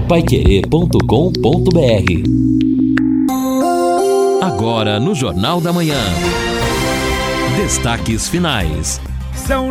paiquerê.com.br. Agora no Jornal da Manhã. Destaques finais. São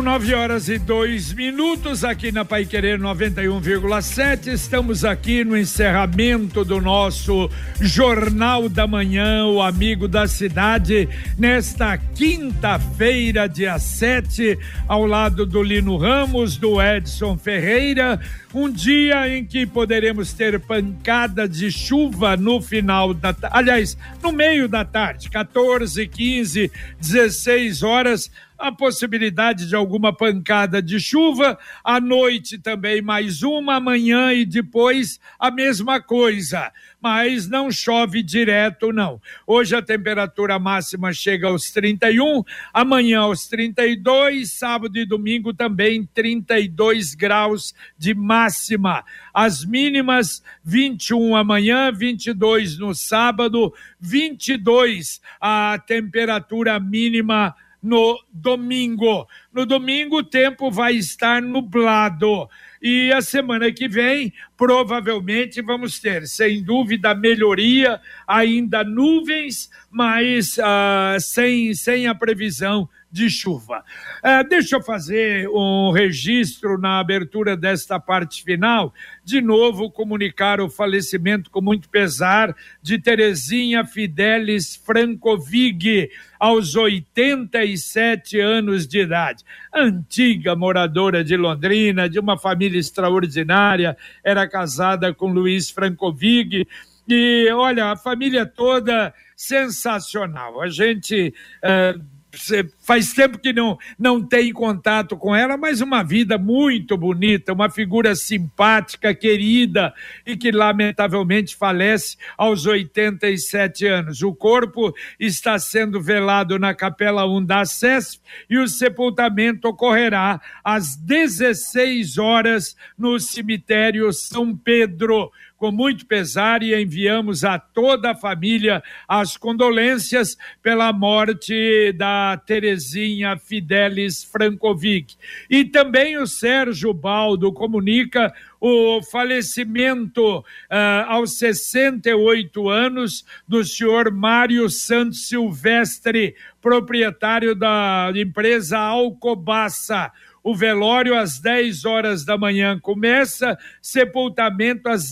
9h02 aqui na Paiquerê 91,7. Estamos aqui no encerramento do nosso Jornal da Manhã, o Amigo da Cidade, nesta quinta-feira, dia 7, ao lado do Lino Ramos, do Edson Ferreira. Um dia em que poderemos ter pancada de chuva no final da tarde, aliás, no meio da tarde, 14, 15, 16 horas. A possibilidade de alguma pancada de chuva, à noite também mais uma, amanhã e depois a mesma coisa, mas não chove direto não. Hoje a temperatura máxima chega aos 31, amanhã aos 32, sábado e domingo também 32 graus de máxima. As mínimas 21 amanhã, 22 no sábado, 22 a temperatura mínima no domingo. No domingo o tempo vai estar nublado e a semana que vem provavelmente vamos ter, sem dúvida, melhoria, ainda nuvens, mas sem a previsão de chuva. Deixa eu fazer um registro na abertura desta parte final, de novo comunicar o falecimento com muito pesar de Terezinha Fidelis Francovig, aos 87 anos de idade. Antiga moradora de Londrina, de uma família extraordinária, era casada com Luiz Francovig, e olha, a família toda sensacional. A gente faz tempo que não tem contato com ela, mas uma vida muito bonita, uma figura simpática, querida, e que lamentavelmente falece aos 87 anos. O corpo está sendo velado na Capela 1 da SESP e o sepultamento ocorrerá às 16 horas no cemitério São Pedro. Com muito pesar, e enviamos a toda a família as condolências pela morte da Terezinha Fidelis Francovig. E também o Sérgio Baldo comunica o falecimento aos 68 anos do senhor Mário Santos Silvestre, proprietário da empresa Alcobaça. O velório às 10 horas da manhã começa, sepultamento às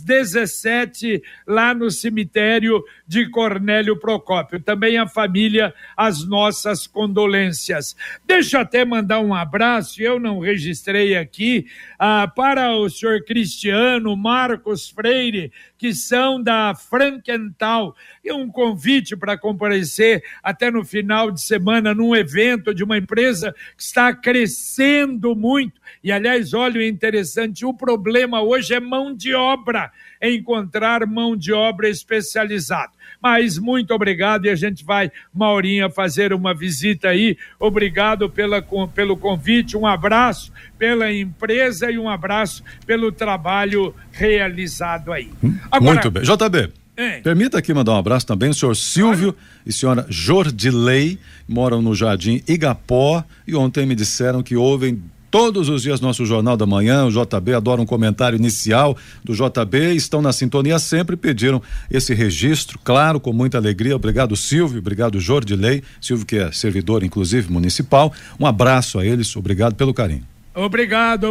17 lá no cemitério de Cornélio Procópio. Também a família, as nossas condolências. Deixa eu até mandar um abraço, eu não registrei aqui, para o senhor Cristiano, Marcos Freire, que são da Frankenthal, e um convite para comparecer até no final de semana num evento de uma empresa que está crescendo muito. E aliás, olha, é interessante, o problema hoje é mão de obra, é encontrar mão de obra especializada. Mas muito obrigado, e a gente vai, Maurinha, fazer uma visita aí. Obrigado pelo convite, um abraço pela empresa e um abraço pelo trabalho realizado aí. Agora, muito bem. JB, permita aqui mandar um abraço também ao senhor Silvio e senhora Jordilei, moram no Jardim Igapó, e ontem me disseram que ouvem todos os dias nosso Jornal da Manhã. O JB adora um comentário inicial do JB, estão na sintonia sempre, pediram esse registro, claro, com muita alegria. Obrigado, Silvio, obrigado, Jordilei, Silvio que é servidor inclusive municipal, um abraço a eles, obrigado pelo carinho. Obrigado,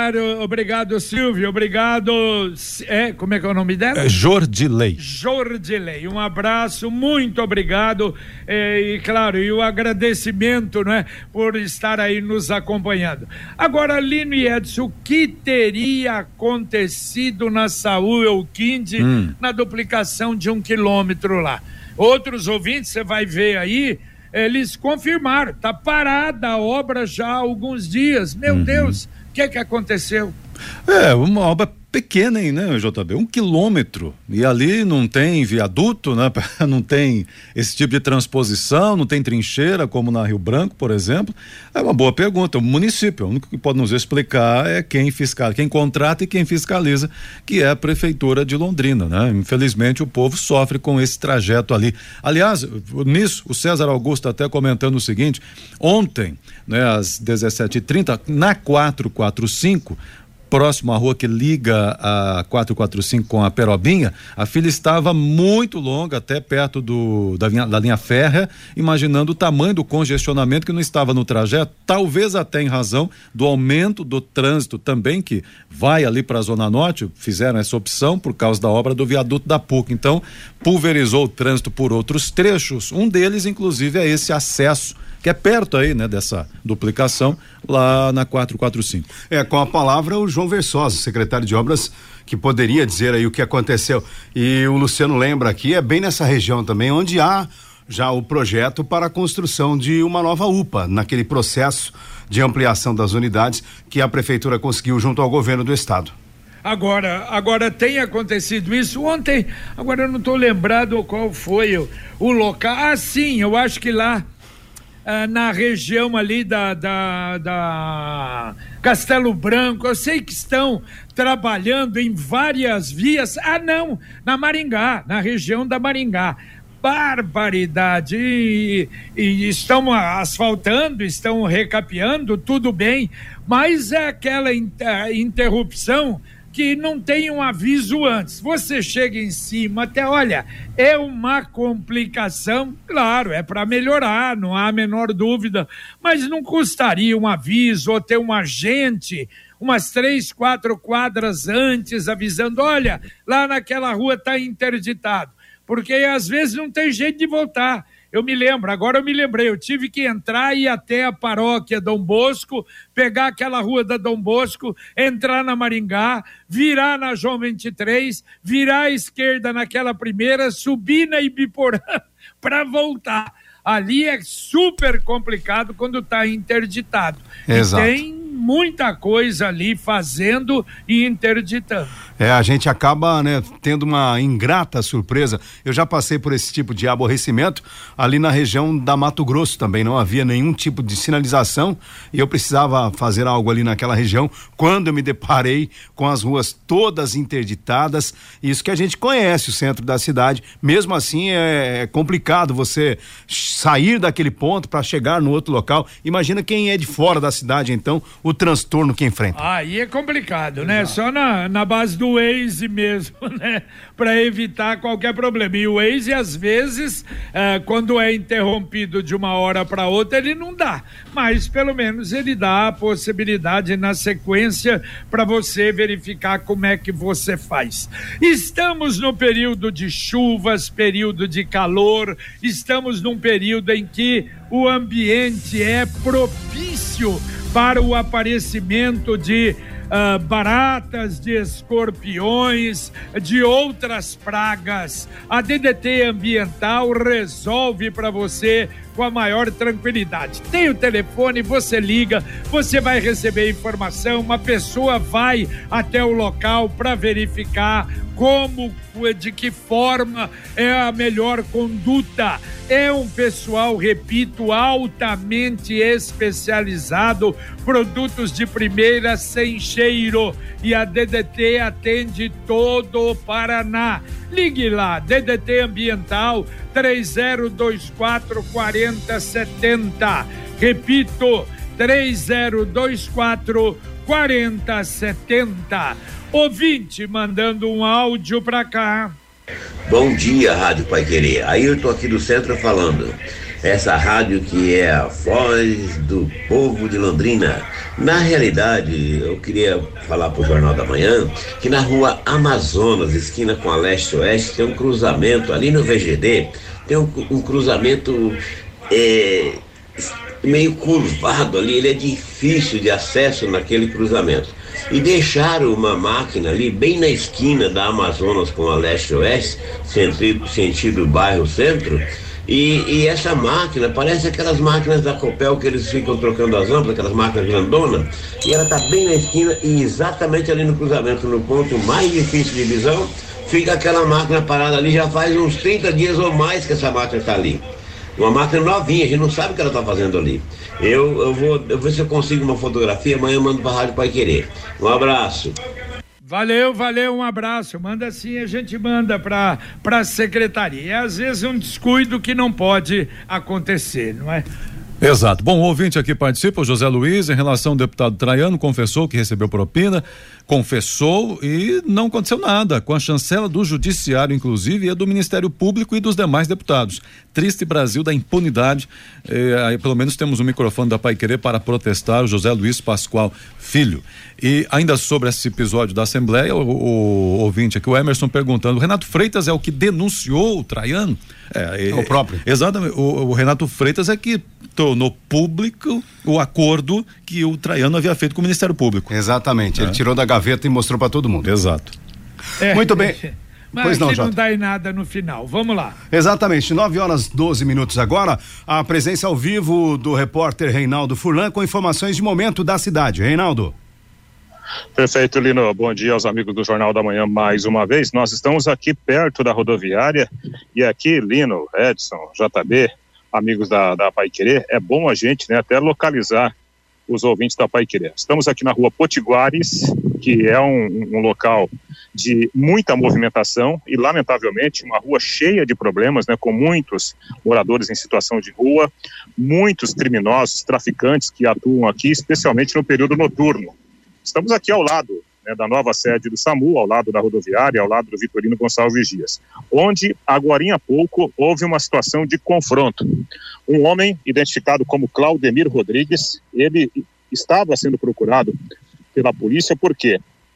Silvio, obrigado, como é que é o nome dela? Jordilei, um abraço, muito obrigado, e claro, e o agradecimento, né, por estar aí nos acompanhando. Agora, Lino e Edson, o que teria acontecido na Saúl Elquinde na duplicação de 1 quilômetro lá? Outros ouvintes, você vai ver aí, eles confirmaram, está parada a obra já há alguns dias. Meu Deus, o que aconteceu? Uma obra pequena, hein, né, JB? 1 quilômetro. E ali não tem viaduto, né? Não tem esse tipo de transposição, não tem trincheira, como na Rio Branco, por exemplo. É uma boa pergunta. O município, o único que pode nos explicar é quem contrata e quem fiscaliza, que é a Prefeitura de Londrina, né? Infelizmente, o povo sofre com esse trajeto ali. Aliás, nisso, o César Augusto até comentando o seguinte: ontem, né, às 17h30, na 445, próximo à rua que liga a 445 com a Perobinha, a fila estava muito longa, até perto da linha férrea, imaginando o tamanho do congestionamento que não estava no trajeto, talvez até em razão do aumento do trânsito também, que vai ali para a Zona Norte, fizeram essa opção por causa da obra do viaduto da PUC. Então, pulverizou o trânsito por outros trechos, um deles, inclusive, é esse acesso, que é perto aí, né, dessa duplicação, lá na 445. Com a palavra o João Versosa, secretário de Obras, que poderia dizer aí o que aconteceu. E o Luciano lembra aqui, é bem nessa região também, onde há já o projeto para a construção de uma nova UPA, naquele processo de ampliação das unidades que a prefeitura conseguiu junto ao governo do estado. Agora tem acontecido isso ontem, agora eu não estou lembrado qual foi o local. Sim, eu acho que lá na região ali da Castelo Branco, eu sei que estão trabalhando em várias vias. Não, na Maringá, na região da Maringá. Barbaridade, e estão asfaltando, estão recapeando, tudo bem, mas é aquela interrupção que não tem um aviso antes. Você chega em cima, até olha, é uma complicação, claro, é para melhorar, não há a menor dúvida, mas não custaria um aviso ou ter um agente umas 3, 4 quadras antes avisando, olha, lá naquela rua está interditado, porque às vezes não tem jeito de voltar. Agora eu me lembrei, eu tive que entrar e ir até a paróquia Dom Bosco, pegar aquela rua da Dom Bosco, entrar na Maringá, virar na João 23, virar à esquerda naquela primeira, subir na Ibiporã para voltar. Ali é super complicado quando está interditado. Exato. E tem muita coisa ali fazendo e interditando. A gente acaba, né, tendo uma ingrata surpresa. Eu já passei por esse tipo de aborrecimento ali na região da Mato Grosso também, não havia nenhum tipo de sinalização e eu precisava fazer algo ali naquela região quando eu me deparei com as ruas todas interditadas. Isso que a gente conhece o centro da cidade, mesmo assim é complicado você sair daquele ponto para chegar no outro local. Imagina quem é de fora da cidade, então, o transtorno que enfrenta. Aí é complicado, né? Só na base do Waze mesmo, né? Para evitar qualquer problema. E o Waze, às vezes, quando é interrompido de uma hora para outra, ele não dá. Mas, pelo menos, ele dá a possibilidade na sequência para você verificar como é que você faz. Estamos no período de chuvas, período de calor, estamos num período em que o ambiente é propício para o aparecimento de baratas, de escorpiões, de outras pragas. A DDT Ambiental resolve para você com a maior tranquilidade. Tem o telefone, você liga, você vai receber informação, uma pessoa vai até o local para verificar como, de que forma é a melhor conduta. É um pessoal, repito, altamente especializado, produtos de primeira sem cheiro, e a DDT atende todo o Paraná. Ligue lá, DDT Ambiental 3024-4070. Repito, 3024-4070. Ouvinte mandando um áudio pra cá. Bom dia, Rádio Pai Querer. Ayrton aqui do centro falando. Essa rádio que é a voz do povo de Londrina. Na realidade, eu queria falar pro Jornal da Manhã que na rua Amazonas, esquina com a leste-oeste, tem um cruzamento ali no VGD, tem um cruzamento meio curvado ali, ele é difícil de acesso naquele cruzamento. E deixaram uma máquina ali bem na esquina da Amazonas com a leste-oeste, sentido bairro centro, e essa máquina parece aquelas máquinas da Copel que eles ficam trocando as lâmpadas, aquelas máquinas grandonas, e ela está bem na esquina e exatamente ali no cruzamento, no ponto mais difícil de visão, fica aquela máquina parada ali, já faz uns 30 dias ou mais que essa máquina está ali. Uma máquina novinha, a gente não sabe o que ela está fazendo ali. Eu vou ver se eu consigo uma fotografia, amanhã eu mando para a Rádio Pai Querer. Um abraço. Valeu, um abraço. Manda sim, a gente manda para a secretaria. É às vezes um descuido que não pode acontecer, não é? Exato. Bom, o ouvinte aqui participa, o José Luiz, em relação ao deputado Traiano, confessou que recebeu propina, confessou e não aconteceu nada, com a chancela do Judiciário, inclusive, e do Ministério Público e dos demais deputados. Triste Brasil da impunidade. Aí pelo menos temos um microfone da Paiquerê para protestar, o José Luiz Pascoal Filho. E ainda sobre esse episódio da Assembleia, o ouvinte aqui, o Emerson, perguntando: o Renato Freitas é o que denunciou o Traiano? É o próprio. Exatamente. O Renato Freitas é que tornou público o acordo que o Traiano havia feito com o Ministério Público. Exatamente. Ele tirou da gaveta e mostrou para todo mundo. Exato. Muito bem. Mas pois não dá em nada no final. Vamos lá. Exatamente, 9h12 agora, a presença ao vivo do repórter Reinaldo Furlan com informações de momento da cidade. Reinaldo. Perfeito, Lino. Bom dia aos amigos do Jornal da Manhã mais uma vez. Nós estamos aqui perto da rodoviária e aqui, Lino, Edson, JB, amigos da Paiquerê, é bom a gente, né, até localizar os ouvintes da Paiquerê. Estamos aqui na rua Potiguares, que é um local de muita movimentação e, lamentavelmente, uma rua cheia de problemas, né, com muitos moradores em situação de rua, muitos criminosos, traficantes que atuam aqui, especialmente no período noturno. Estamos aqui ao lado, né, da nova sede do SAMU, ao lado da rodoviária, ao lado do Vitorino Gonçalves Dias, onde, agorinha há pouco, houve uma situação de confronto. Um homem identificado como Claudemir Rodrigues, ele estava sendo procurado pela polícia porque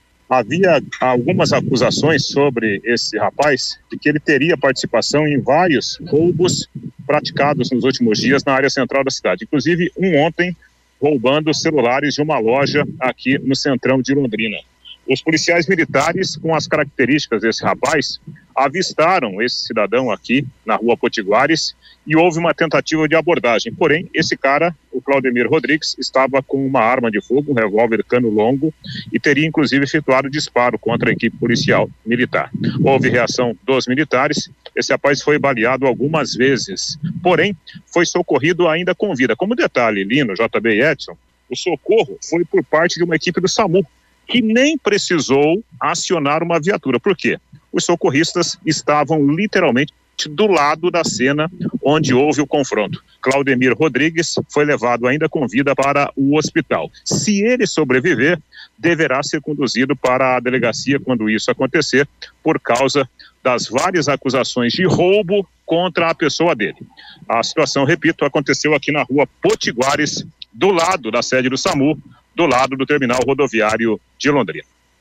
havia algumas acusações sobre esse rapaz de que ele teria participação em vários roubos praticados nos últimos dias na área central da cidade. Inclusive, ontem, roubando celulares de uma loja aqui no centrão de Londrina. Os policiais militares, com as características desse rapaz, avistaram esse cidadão aqui na rua Potiguares e houve uma tentativa de abordagem. Porém, esse cara, o Claudemir Rodrigues, estava com uma arma de fogo, um revólver cano longo, e teria inclusive efetuado disparo contra a equipe policial militar. Houve reação dos militares, esse rapaz foi baleado algumas vezes, porém, foi socorrido ainda com vida. Como detalhe, Lino, JB e Edson, o socorro foi por parte de uma equipe do SAMU, que nem precisou acionar uma viatura. Por quê? Os socorristas estavam literalmente do lado da cena onde houve o confronto. Claudemir Rodrigues foi levado ainda com vida para o hospital. Se ele sobreviver, deverá ser conduzido para a delegacia quando isso acontecer, por causa das várias acusações de roubo contra a pessoa dele. A situação, repito, aconteceu aqui na rua Potiguares, do lado da sede do SAMU, do lado do terminal rodoviário de Londrina.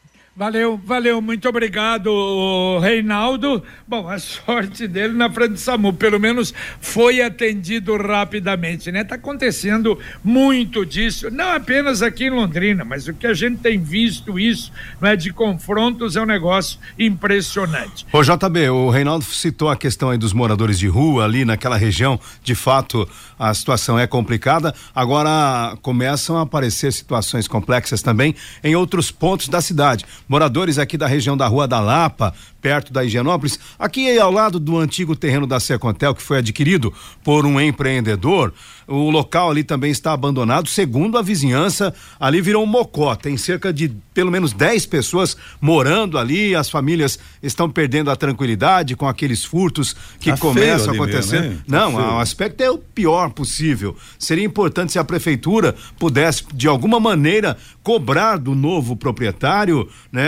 Valeu, muito obrigado, Reinaldo. Bom, a sorte dele na frente do SAMU, pelo menos foi atendido rapidamente, né? Tá acontecendo muito disso, não apenas aqui em Londrina, mas o que a gente tem visto isso, não é, de confrontos, é um negócio impressionante. Ô JB, o Reinaldo citou a questão aí dos moradores de rua ali naquela região, de fato a situação é complicada, agora começam a aparecer situações complexas também em outros pontos da cidade. Moradores aqui da região da Rua da Lapa, perto da Higienópolis, aqui ao lado do antigo terreno da Secontel, que foi adquirido por um empreendedor, o local ali também está abandonado, segundo a vizinhança, ali virou um mocó, tem cerca de pelo menos 10 pessoas morando ali, as famílias estão perdendo a tranquilidade com aqueles furtos que começam a acontecer. Mesmo, não, o aspecto é o pior possível. Seria importante se a prefeitura pudesse, de alguma maneira, cobrar do novo proprietário, né,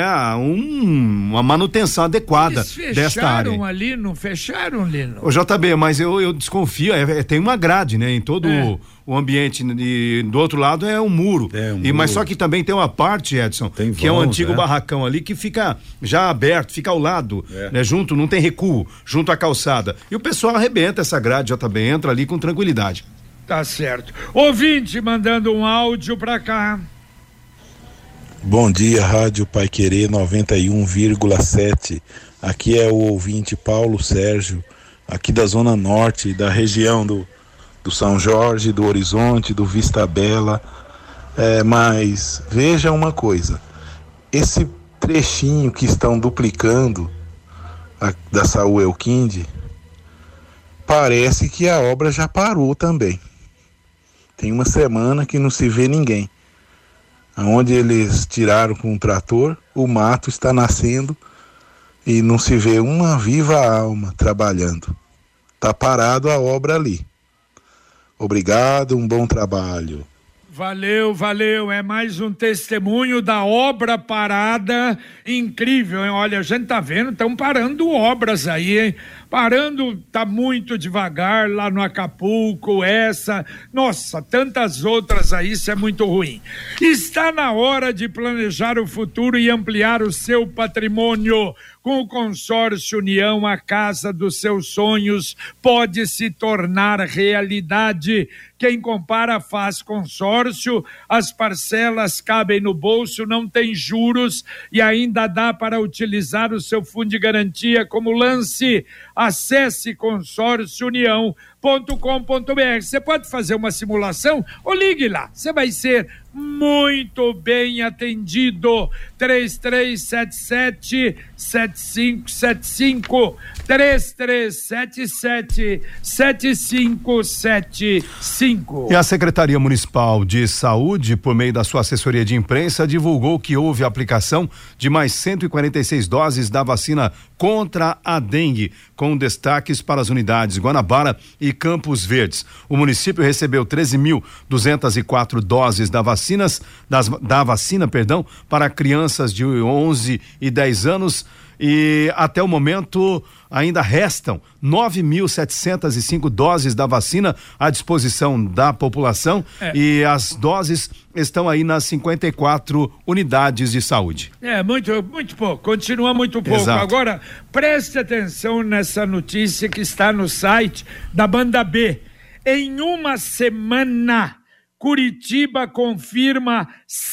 uma manutenção adequada desta área. Fecharam ali, não fecharam, Lino? Ô JB, mas eu desconfio, tem uma grade, né, em todo o ambiente, e do outro lado é um muro. Mas só que também tem uma parte, Edson, que é um antigo barracão ali que fica já aberto, fica ao lado, né, junto, não tem recuo, junto à calçada. E o pessoal arrebenta essa grade, JB, entra ali com tranquilidade. Tá certo. Ouvinte mandando um áudio pra cá. Bom dia, Rádio Paiquerê 91,7. Aqui é o ouvinte Paulo Sérgio, aqui da Zona Norte, da região do São Jorge, do Horizonte, do Vista Bela. Mas veja uma coisa, esse trechinho que estão duplicando da Saúl Elquinde, parece que a obra já parou também. Tem uma semana que não se vê ninguém. Onde eles tiraram com o trator, o mato está nascendo e não se vê uma viva alma trabalhando. Está parado a obra ali. Obrigado, um bom trabalho. Valeu. É mais um testemunho da obra parada incrível, hein? Olha, a gente tá vendo, estão parando obras aí, hein? Parando, tá muito devagar lá no Acapulco, nossa, tantas outras aí, isso é muito ruim. Está na hora de planejar o futuro e ampliar o seu patrimônio. Com o Consórcio União, a casa dos seus sonhos pode se tornar realidade. Quem compara faz consórcio, as parcelas cabem no bolso, não tem juros e ainda dá para utilizar o seu fundo de garantia como lance. Acesse consórciounião.com.br. Você pode fazer uma simulação ou ligue lá, você vai ser muito bem atendido. 3377-7575 3377-7575. E a Secretaria Municipal de Saúde, por meio da sua assessoria de imprensa, divulgou que houve aplicação de mais 146 doses da vacina contra a dengue, com destaques para as unidades Guanabara e Campos Verdes. O município recebeu 13.204 doses da vacina, para crianças de 11 e 10 anos. E até o momento ainda restam 9.705 doses da vacina à disposição da população e as doses estão aí nas 54 unidades de saúde. Muito pouco, continua muito pouco. Exato. Agora, preste atenção nessa notícia que está no site da Banda B. Em uma semana, Curitiba confirma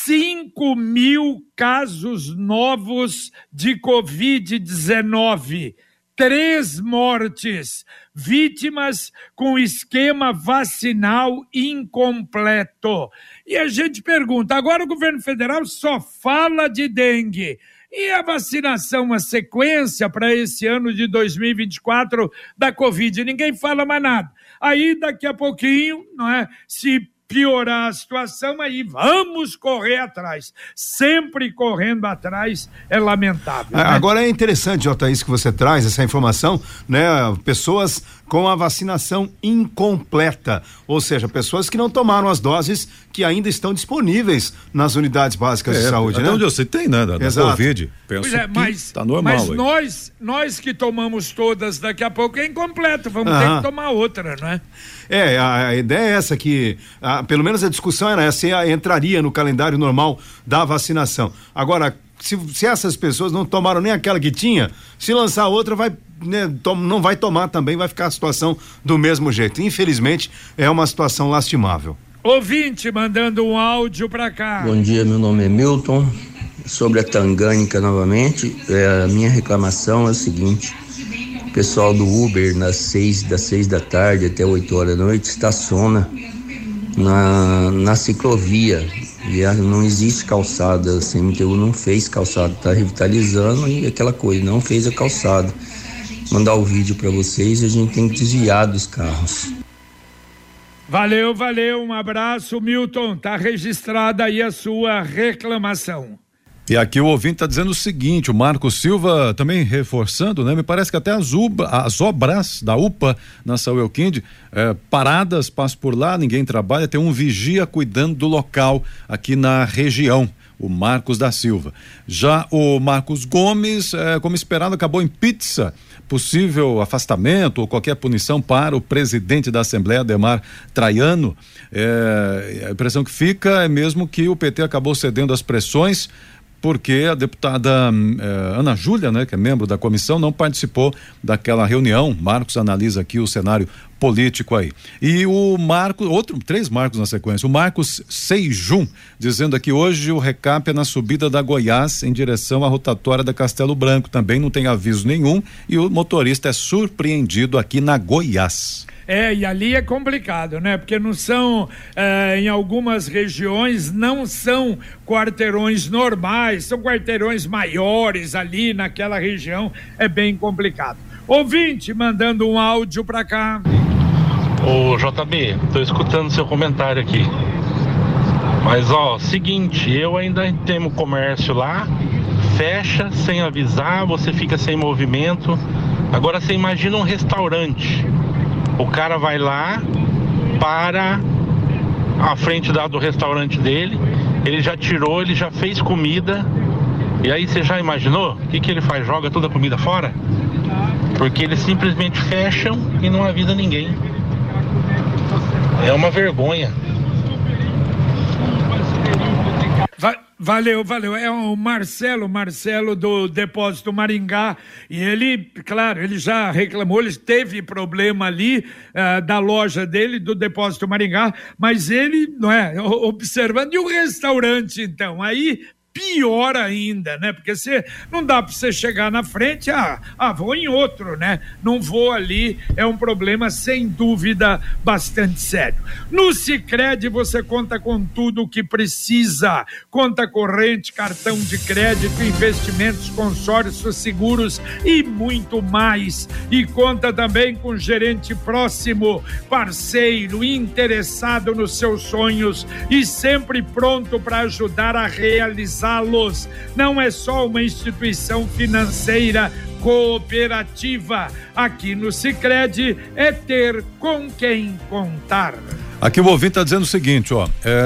5.000 casos novos de Covid-19. 3 mortes, vítimas com esquema vacinal incompleto. E a gente pergunta, agora o governo federal só fala de dengue. E a vacinação, uma sequência para esse ano de 2024 da Covid? Ninguém fala mais nada. Aí, daqui a pouquinho, não é? Se piorar a situação, aí vamos correr atrás. Sempre correndo atrás é lamentável. Né? Agora é interessante, Jota, isso que você traz, essa informação, né? Pessoas com a vacinação incompleta, ou seja, pessoas que não tomaram as doses que ainda estão disponíveis nas unidades básicas de saúde, até né? onde eu sei tem, né? Da Covid. Penso mas tá normal. Mas nós que tomamos todas, daqui a pouco é incompleto, vamos ter que tomar outra, não é? A ideia é essa, que pelo menos a discussão era essa, entraria no calendário normal da vacinação. Agora, se essas pessoas não tomaram nem aquela que tinha, se lançar outra, não vai tomar também, vai ficar a situação do mesmo jeito. Infelizmente, é uma situação lastimável. Ouvinte mandando um áudio pra cá. Bom dia, meu nome é Milton. Sobre a Tangânica novamente, a minha reclamação é o seguinte: o pessoal do Uber das 6 da tarde até 8 horas da noite estaciona na ciclovia e não existe calçada. A CMTU não fez calçada, tá revitalizando e aquela coisa, não fez a calçada. Mandar o vídeo para vocês e a gente tem que desviar dos carros. Valeu, um abraço, Milton, tá registrada aí a sua reclamação. E aqui o ouvinte está dizendo o seguinte, o Marcos Silva também reforçando, né? Me parece que até as obras da UPA na São Euquinde, paradas, passo por lá, ninguém trabalha, tem um vigia cuidando do local aqui na região, o Marcos da Silva. Já o Marcos Gomes, como esperado, acabou em pizza, possível afastamento ou qualquer punição para o presidente da Assembleia, Adhemar Traiano. A impressão que fica é mesmo que o PT acabou cedendo às pressões, porque a deputada Ana Júlia, né, que é membro da comissão, não participou daquela reunião. Marcos analisa aqui o cenário político aí. E o Marcos, 3 Marcos na sequência, o Marcos Seijum, dizendo aqui hoje o recap é na subida da Goiás em direção à rotatória da Castelo Branco, também não tem aviso nenhum e o motorista é surpreendido aqui na Goiás. E ali é complicado, né? Porque não são, em algumas regiões, não são quarteirões normais, são quarteirões maiores ali naquela região, é bem complicado. Ouvinte mandando um áudio pra cá. Ô JB, tô escutando seu comentário aqui. Mas seguinte, eu ainda tenho comércio lá, fecha sem avisar, você fica sem movimento. Agora você imagina um restaurante. O cara vai lá, para à frente do restaurante dele, ele já tirou, ele já fez comida. E aí você já imaginou? O que ele faz? Joga toda a comida fora? Porque eles simplesmente fecham e não avisa ninguém. É uma vergonha. Valeu. É o Marcelo do Depósito Maringá, e ele, claro, ele já reclamou, ele teve problema ali da loja dele, do Depósito Maringá, mas ele, não é, observando, e o restaurante então, aí pior ainda, né? Porque não dá para você chegar na frente, vou em outro, né? Não vou ali, é um problema sem dúvida bastante sério. No Sicredi você conta com tudo o que precisa, conta corrente, cartão de crédito, investimentos, consórcios, seguros e muito mais. E conta também com gerente próximo, parceiro, interessado nos seus sonhos e sempre pronto para ajudar a realizar. Não é só uma instituição financeira cooperativa. Aqui no Sicredi é ter com quem contar. Aqui o ouvinte está dizendo o seguinte,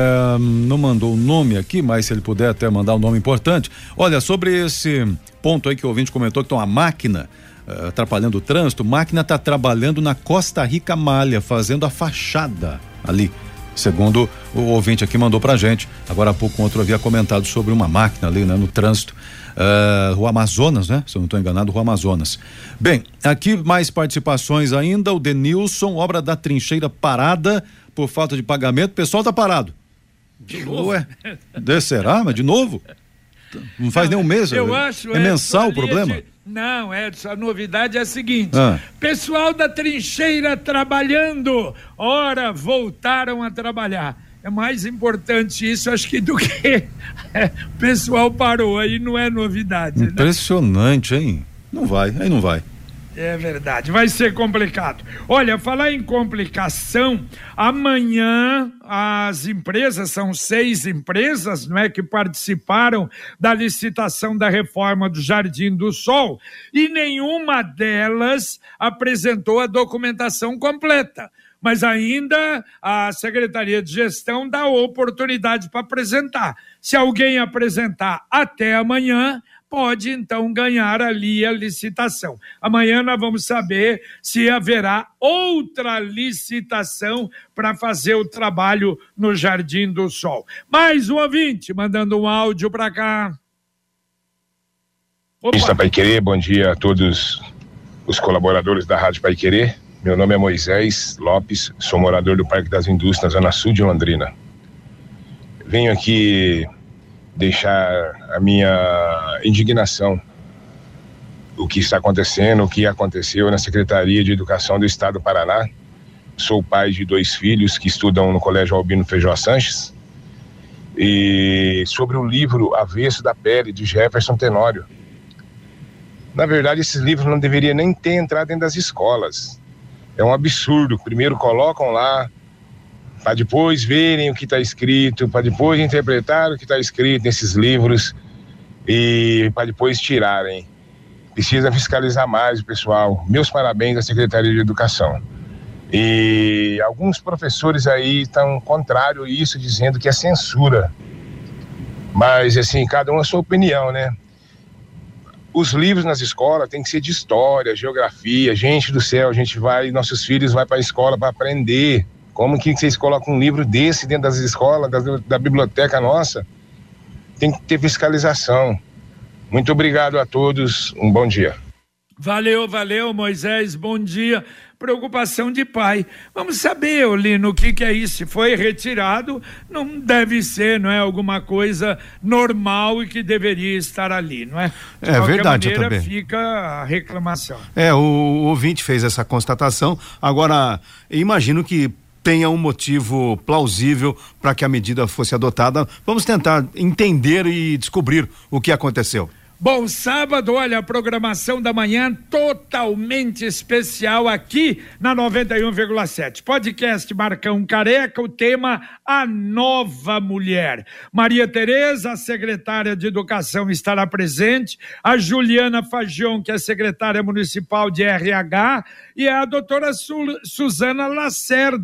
não mandou o nome aqui, mas se ele puder até mandar um nome importante. Olha, sobre esse ponto aí que o ouvinte comentou, que tem uma máquina atrapalhando o trânsito, máquina está trabalhando na Costa Rica Malha, fazendo a fachada ali. Segundo o ouvinte aqui mandou pra gente, agora há pouco outro havia comentado sobre uma máquina ali, né, no trânsito, Rua Amazonas, né? Se eu não estou enganado, Rua Amazonas. Bem, aqui mais participações ainda, o Denilson, obra da trincheira parada por falta de pagamento, o pessoal tá parado. De novo? Ué, será? Mas de novo? Não faz nem um mês, eu acho, é mensal o problema? Não, Edson, a novidade é a seguinte, pessoal da trincheira trabalhando, ora, voltaram a trabalhar. É mais importante isso, acho que, do que o pessoal parou, aí não é novidade. Impressionante, né? Hein? Não vai. É verdade, vai ser complicado. Olha, falar em complicação, amanhã as empresas, são 6 empresas, não é, que participaram da licitação da reforma do Jardim do Sol, e nenhuma delas apresentou a documentação completa. Mas ainda a Secretaria de Gestão dá oportunidade para apresentar. Se alguém apresentar até amanhã, pode então ganhar ali a licitação. Amanhã nós vamos saber se haverá outra licitação para fazer o trabalho no Jardim do Sol. Mais um ouvinte mandando um áudio para cá. Está Paiquerê, bom dia a todos os colaboradores da Rádio Paiquerê. Meu nome é Moisés Lopes, sou morador do Parque das Indústrias, Zona Sul de Londrina. Venho aqui deixar a minha indignação do que está acontecendo, o que aconteceu na Secretaria de Educação do Estado do Paraná. Sou pai de 2 filhos que estudam no Colégio Albino Feijó Sanches, e sobre o livro Avesso da Pele, de Jefferson Tenório. Na verdade, esses livros não deveriam nem ter entrado dentro das escolas. É um absurdo. Primeiro colocam lá, para depois verem o que está escrito, para depois interpretar o que está escrito nesses livros e para depois tirarem. Precisa fiscalizar mais o pessoal. Meus parabéns à Secretaria de Educação. E alguns professores aí estão contrário a isso, dizendo que é censura. Mas, assim, cada um a sua opinião, né? Os livros nas escolas têm que ser de história, geografia. Gente do céu, nossos filhos vão para a escola para aprender. Como que vocês colocam um livro desse dentro das escolas, da biblioteca nossa? Tem que ter fiscalização. Muito obrigado a todos, um bom dia. Valeu, Moisés, bom dia. Preocupação de pai. Vamos saber, Lino, o que é isso? Se foi retirado, não deve ser, não é? Alguma coisa normal e que deveria estar ali, não é? De qualquer verdade, maneira, também fica a reclamação. O ouvinte fez essa constatação. Agora, imagino que tenha um motivo plausível para que a medida fosse adotada. Vamos tentar entender e descobrir o que aconteceu. Bom, sábado, olha, a programação da manhã totalmente especial aqui na 91,7. Podcast Marcão Careca, o tema A Nova Mulher. Maria Tereza, a secretária de Educação, estará presente, a Juliana Fagion, que é secretária municipal de RH, e a doutora Suzana Lacerda,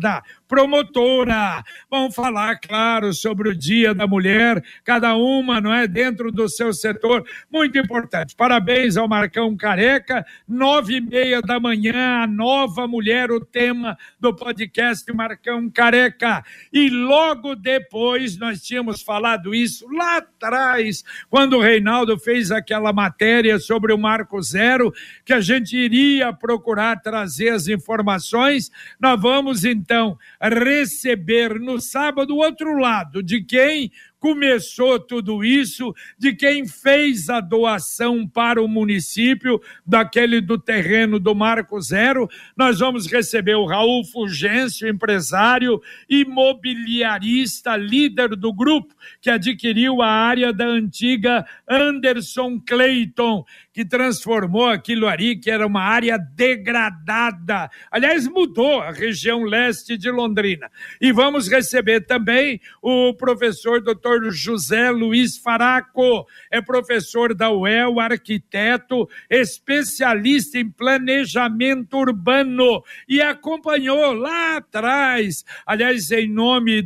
promotora. Vamos falar, claro, sobre o Dia da Mulher, cada uma, não é, dentro do seu setor, muito importante. Parabéns ao Marcão Careca, 9:30 da manhã, a nova mulher, o tema do podcast Marcão Careca. E logo depois, nós tínhamos falado isso lá atrás, quando o Reinaldo fez aquela matéria sobre o Marco Zero, que a gente iria procurar trazer as informações. Nós vamos, então, receber no sábado o outro lado de quem começou tudo isso, de quem fez a doação para o município, daquele do terreno do Marco Zero. Nós vamos receber o Raul Fulgêncio, empresário imobiliarista, líder do grupo, que adquiriu a área da antiga Anderson Clayton, que transformou aquilo ali, que era uma área degradada. Aliás, mudou a região leste de Londrina. E vamos receber também o professor Dr. José Luiz Faraco, é professor da UEL, arquiteto, especialista em planejamento urbano e acompanhou lá atrás, aliás, em nome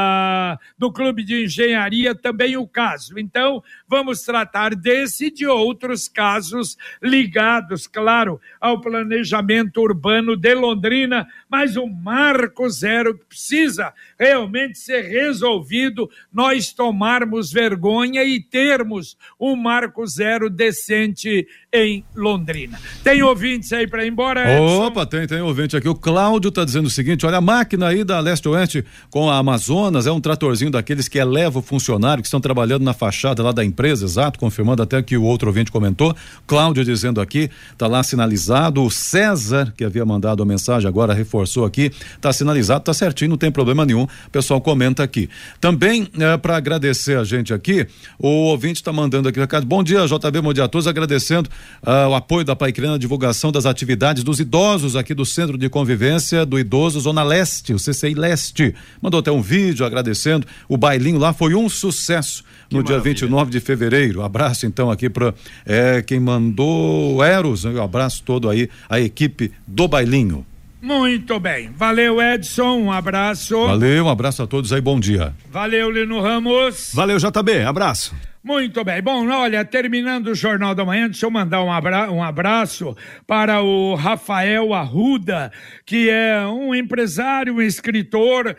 do Clube de Engenharia, também o caso. Então, vamos tratar desse e de outros casos ligados, claro, ao planejamento urbano de Londrina, mas o Marco Zero precisa realmente ser resolvido, nós tomarmos vergonha e termos um Marco Zero decente em Londrina. Tem ouvintes aí para ir embora, Edson? Opa, tem ouvinte aqui. O Cláudio tá dizendo o seguinte: olha, a máquina aí da Leste Oeste com a Amazonas é um tratorzinho daqueles que eleva o funcionário que estão trabalhando na fachada lá da empresa, exato, confirmando até que o outro ouvinte comentou. Cláudio dizendo aqui, tá lá sinalizado. O César, que havia mandado a mensagem, agora reforçou aqui, tá sinalizado, tá certinho, não tem problema nenhum. O pessoal comenta aqui. Também, para agradecer a gente aqui, o ouvinte tá mandando aqui, bom dia, JB, bom dia a todos, agradecendo o apoio da Paiquerê na divulgação das atividades dos idosos aqui do Centro de Convivência do Idoso Zona Leste, o CCI Leste. Mandou até um vídeo agradecendo. O bailinho lá foi um sucesso no dia 29 de fevereiro. Abraço então aqui para quem mandou Eros, um abraço todo aí, a equipe do bailinho. Muito bem, valeu Edson, um abraço. Valeu, um abraço a todos aí, bom dia. Valeu Lino Ramos. Valeu JB, abraço. Muito bem, bom, olha, terminando o Jornal da Manhã, deixa eu mandar um abraço para o Rafael Arruda, que é um empresário, um escritor,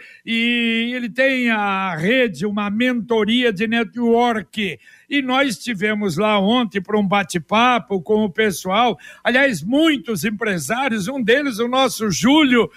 e ele tem a rede, uma mentoria de network, e nós estivemos lá ontem para um bate-papo com o pessoal, aliás, muitos empresários, um deles, o nosso Júlio,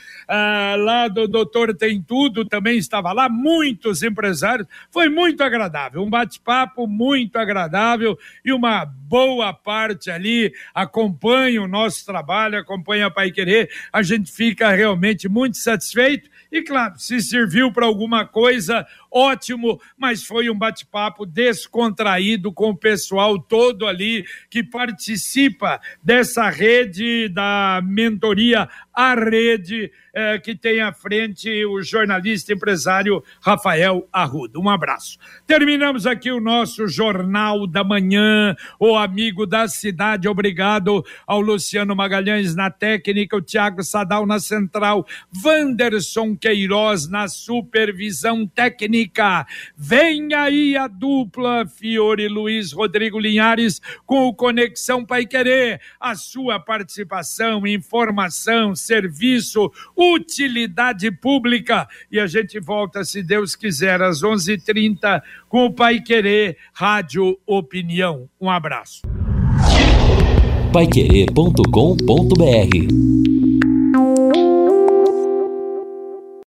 lá do Doutor Tem Tudo, também estava lá, muitos empresários, foi muito agradável, um bate-papo muito agradável e uma boa parte ali acompanha o nosso trabalho, acompanha a Paiquerê, a gente fica realmente muito satisfeito e claro, se serviu para alguma coisa, ótimo, mas foi um bate-papo descontraído com o pessoal todo ali que participa dessa rede da mentoria, a rede que tem à frente o jornalista empresário Rafael Arruda. Um abraço. Terminamos aqui o nosso Jornal da Manhã, o amigo da cidade. Obrigado ao Luciano Magalhães na técnica, o Thiago Sadal na central, Wanderson Queiroz na supervisão técnica. Vem aí a dupla Fiore Luiz Rodrigo Linhares com o Conexão Paiquerê. A sua participação, informação, serviço, utilidade pública. E a gente volta, se Deus quiser, às 11h30 com o Paiquerê Rádio Opinião. Um abraço. Paiquerê.com.br